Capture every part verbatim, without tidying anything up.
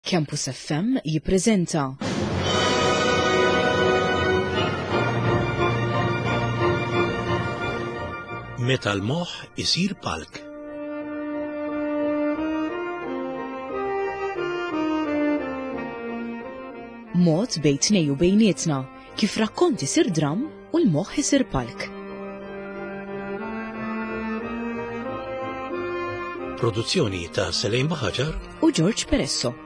Campus F M jippreżenta Meta l-moħħ isir palk. Mod bejn tnej u bejnietna kif rakkonti isir dram u l-moħħ isir palk. Produzzjoni ta' Selejn Baħaġar u George Peresso.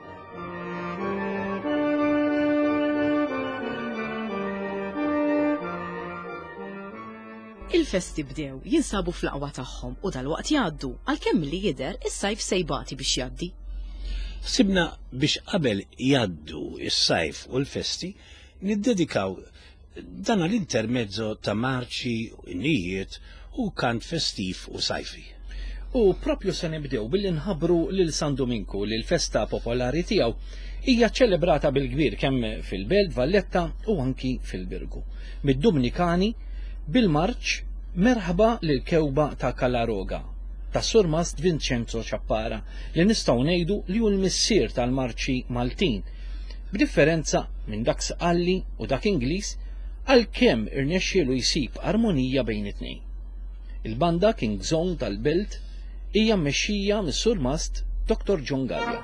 Il-festi bdew jinsabu fl-aqwa tagħhom u dal-waqt jgħaddu għalkemm li jidher is-sajf sejbati biex jgħaddi. Sibna biex qabel jgħaddu is-sajf u l-festi niddedikaw dan l-intermezzo ta' marċi u nijiet u kant festiv u sajfi. U propju se nibdew billi nħabbru lil San Dominku li l-festa popolari tiegħu hija ċċelebrata bil-kbir kemm fil-Belt Valletta u anki fil-Birgu. Mid-Dominikani bil-marċ merħba lil kewba ta' Kalaroga ta' Surmast Vincenzo Ċappara li nistgħu ngħidu li hu l-missier tal-marċi Maltin, b'differenza minn dak Sqalli u dak Ingliż għalkemm irnexxielu jsib armonija bejn it-tnejn. Il-banda King Zone tal-Belt hija mmexxija mis-Surmast Doktor John Gallia.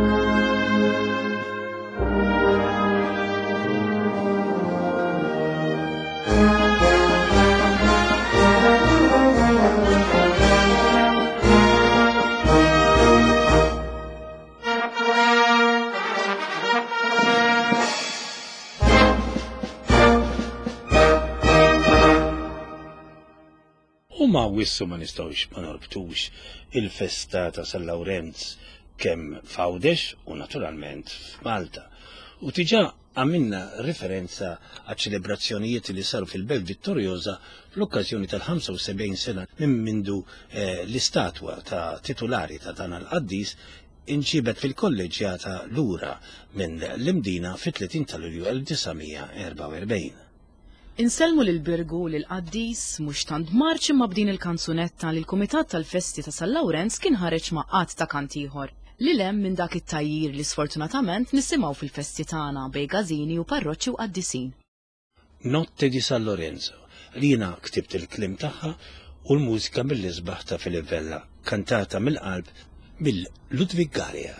U ma wissu ma nistawx ma norbtux il-festa ta' San Lawrenz kemm f'Għawdex u naturalment f'Malta. U tiġa għamilna referenza għal ċelebrazzjonijiet li saru fil-Belt Vittorjosa fl-okkażjoni tal-ħamsa u sebgħin sena minn mindu eh, l-istatwa ta' titolari ta' dan il-qaddis inġibet fil-kolleġjata lura minn l-imdina fit-tletin ta' Lulju elf tisa' erba' u erbgħin. Inselmu lil-Birgu lil qaddis mhux tant marċ imma b'din il-kanzunetta li l-Kumitat tal-Festi ta' San Lawrenz kien ħareġ ma' qatt ta' kant ieħor. Li lem minn dak it-tajjir li sfortunatament nisimgħu fil-festi tagħna bej gażini u parroċċi u qaddisin. Notte di San Lorenzo li jiena ktibt il-klim tagħha u l-mużika mill-isbaħ ta' Filivella kantata mill-qalb mill-Ludwig Garia.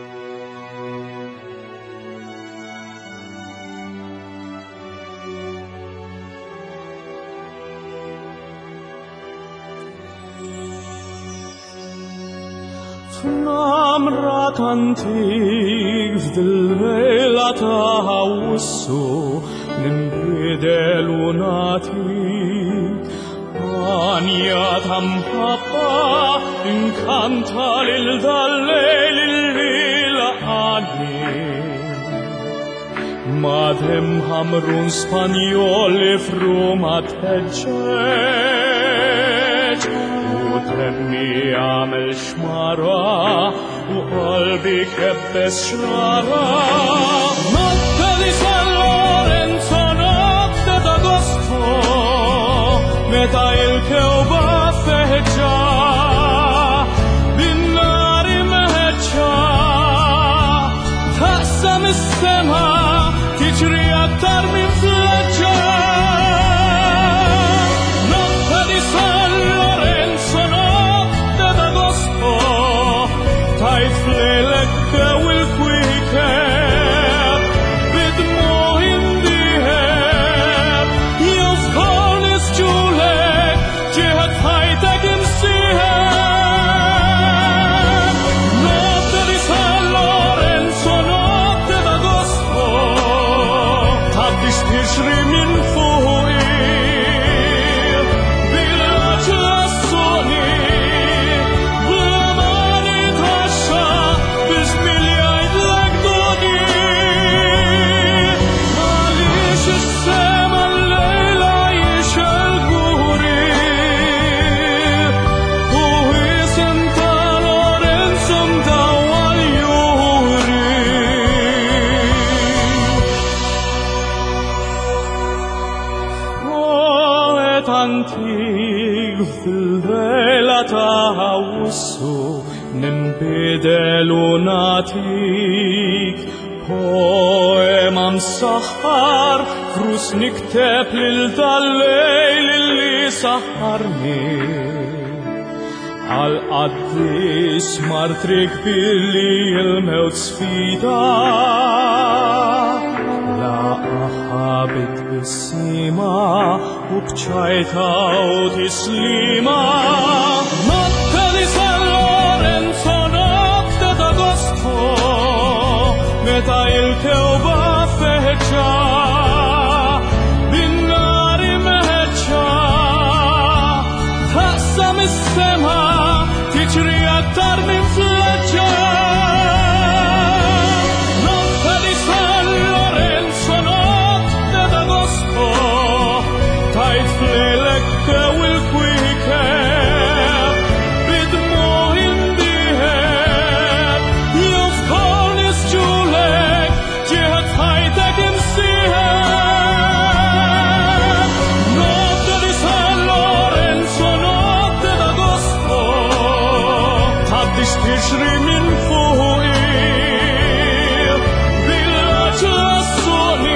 Namrat antik f'dil-lejla ta' wissu nimbidel u natik Anja ta' mħabba inkanta lil dal-lejl il-lila għadni Madhem ħamrun Spanjoli f'Ruma teġġeġ Temmi għamel xmara u qalbi kebbes xlara Notte di San Lorenzo, notte d'agosto Meta il-kewba feħġa bin-nari meħġa Taqsam is-sema tiġri aktar minn fleġġa Notte di San Lorenzo Tajt f'lejlek dew il-kwikeb bidmu indiħeb jew f'kol nisġulek ġieħed ħajtek imsieħeb Notte di San Lorenzo, notte d'agosto tgħaddix tixri minn fuqi bil-ġlassoni antik fil-vela ta' wissu nimbidel u natik poema msaħħar frus nikteb lil dal-lejl li saħħarni għal qaddis martrik billi il-mewt sfida ħabit bis-sima u bċajta u tislima Notte di San Lorenzo, notte d'agosto Meta il-kewba feħġa bin-nari meħġa Taqsam is-sema tiġri aktar minn fleġġa Notte di San Lorenzo, tajt f'lejlek dew il-kwikeb bidmu indiħeb jew f'kol nisġulek ġieħed ħajtek imsieħeb Notte di San Lorenzo, notte d'agosto tgħaddix tixri minn fuqi bil-ġlassoni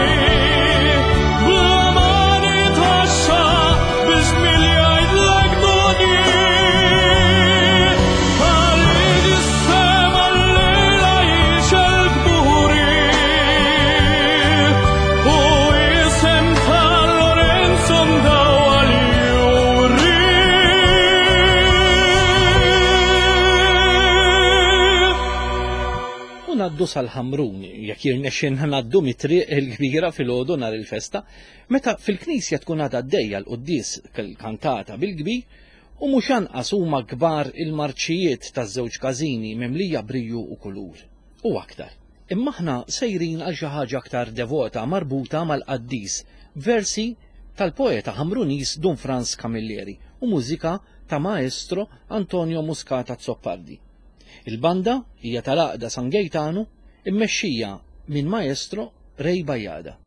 naddu sal-Ħamrun, jekk jirnexxinna naddu mit-triq il-kbira fil-għodu nhar il-festa, meta fil-Knisja tkun għadha għaddejja l-quddies kantata bil-kbir u mhux anqas huma kbar il-marċijiet taż-żewġ każini mimlija briju u kulur. U aktar. Imma aħna sejrin għal xi ħaġa aktar devota marbuta mal-qaddis, versi tal-poeta Ħamrunis Dun Franz Camilleri u mużika ta' Maestro Antonio Muscata Zoppardi. Il-banda hija tal-Għaqda San Gaetano immexxija minn Maestro Ray Bajada.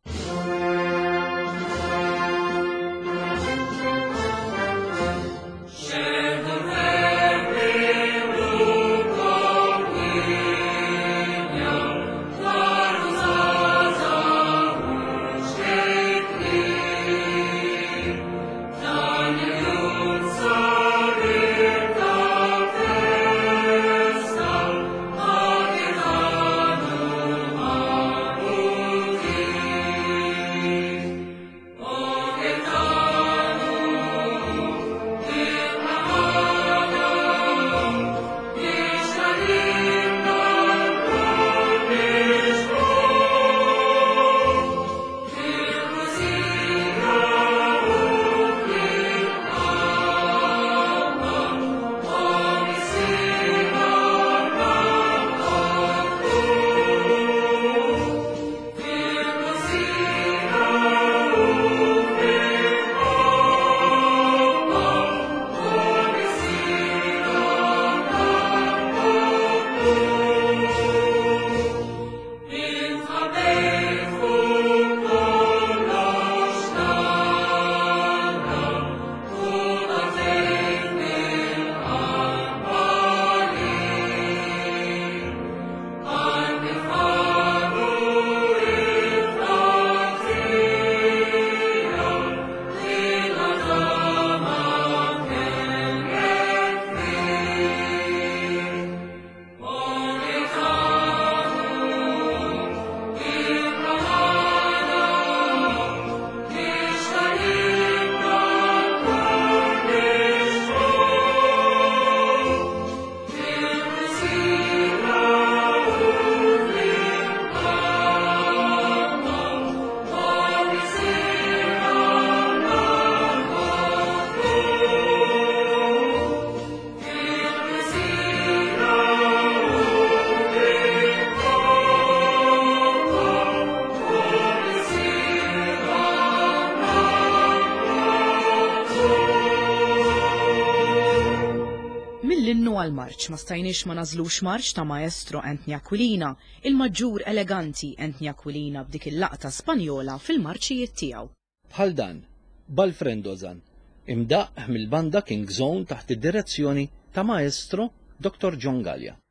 Għal-marċ ma stajniex ma nażlux marċ ta' Maestro Anthony Aquilina, il-maġġur eleganti Anthony Aquilina b'dik il-laqta Spanjola fil-marċijiet tiegħu. Bħal dan, Balfrendozan, imdaq mill-banda King Zone taħt id-direzzjoni ta' Maestro doktor John Gallia.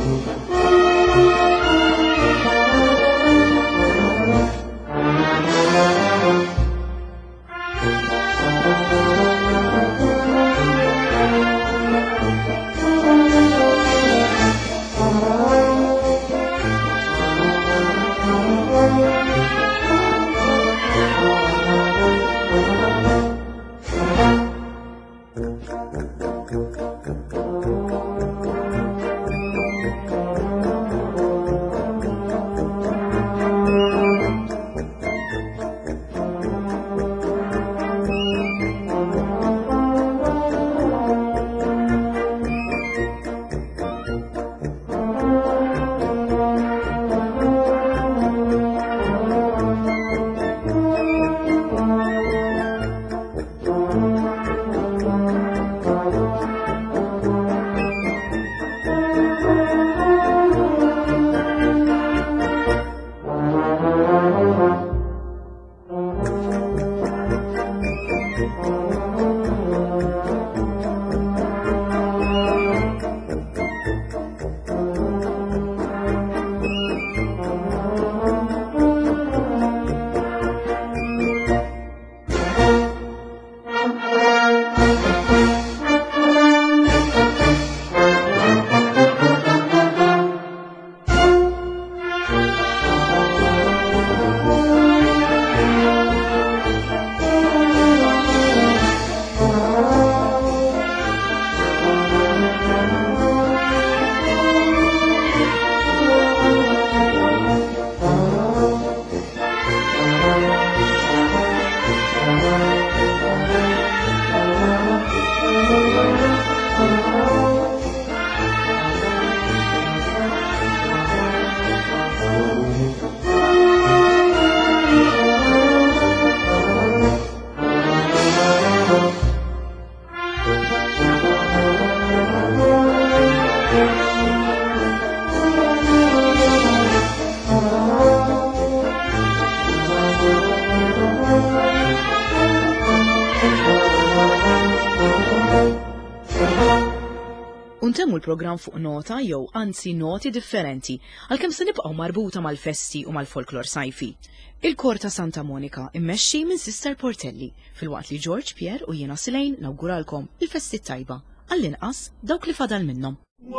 Untemmu l-programm fuq nota jew anzi noti differenti għalkemm se nibqgħu marbuta mal-festi u mal-folklor sajfi. Il-kor ta' Santa Monika immexxi minn Sister Portelli filwaqt li George Pierre u jiena Silejn nawguralkom il-festi tajba għall-inqas dawk li fadal minnhom.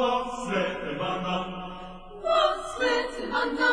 Waslet il-manna, waslet il-manna,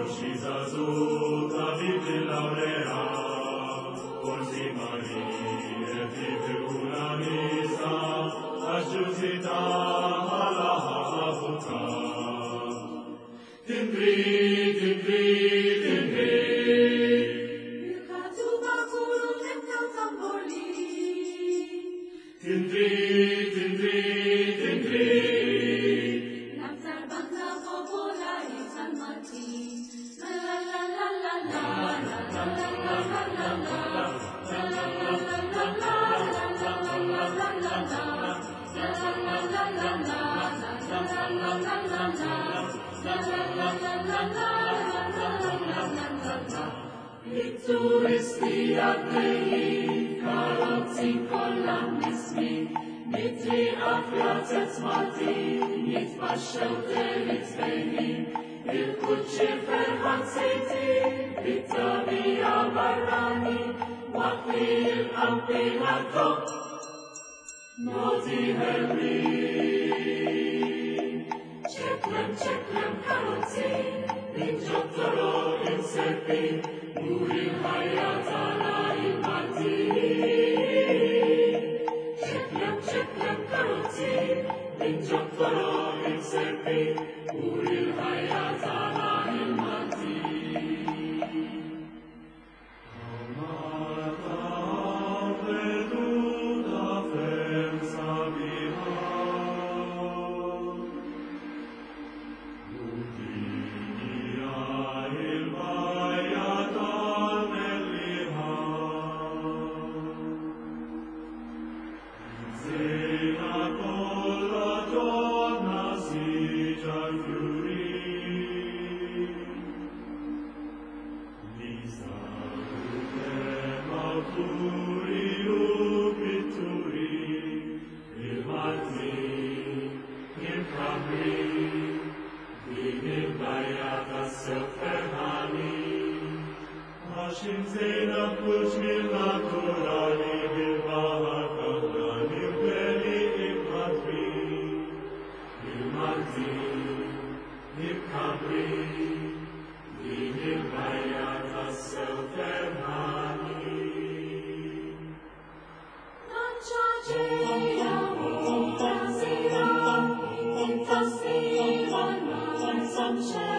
Maria. Tindri, tindri, tindri. Milkatu bakuru nemkau tamboli. Tindri, tindri, tindri. Naftar banda popola isan mati. La la la la la la la la la la la la la. La la la la la la la la la la la la la. La la la la la la la la la la la la. Turisti addei, carrozzi con l'amnismi, mitri afflatet smati, mit bascelte litzveni, il-kuċi ferħazziti, bit-tabija barrani, waqli il-qampi ħadkop, noti herri. Ċeklem, ċeklem karozzi, inġottoro inserpi, muri ħajja tana il-mati. Ċeklem, ċeklem karozzi, inġottoro inserpi, muri ħajja tana il-mati. Amata veduta fersa biha.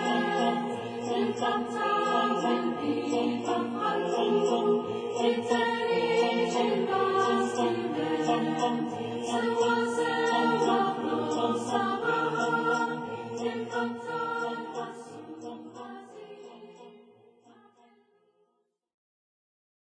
It's